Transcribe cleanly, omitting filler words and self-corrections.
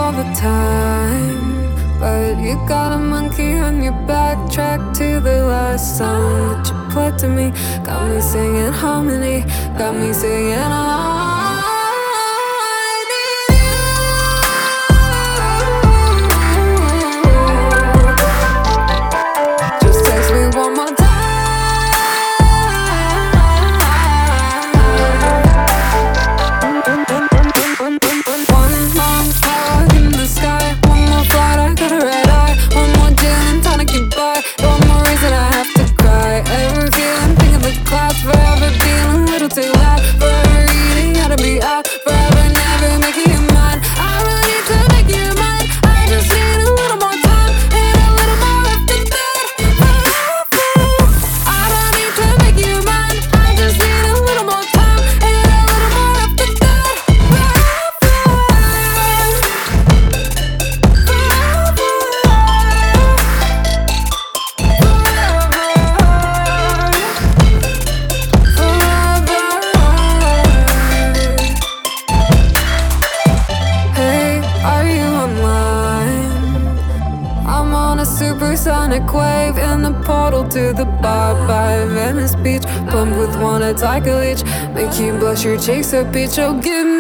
all the time, but you got a monkey on your back. Track to the last song that you played to me. Got me singing harmony, got me singing I need you. Just text me one more time. Forever being a little too loud, forever eating how to be out, forever never making you mine. I don't need to make you mine, I just need a little more time and a little more of the that. I don't need to make you mine, I just need a little more time and a little more of the that. Supersonic wave in the portal to the bar by Venice Beach. Pumped with one, it's like a leech. Make you blush your cheeks so peach. Oh, give me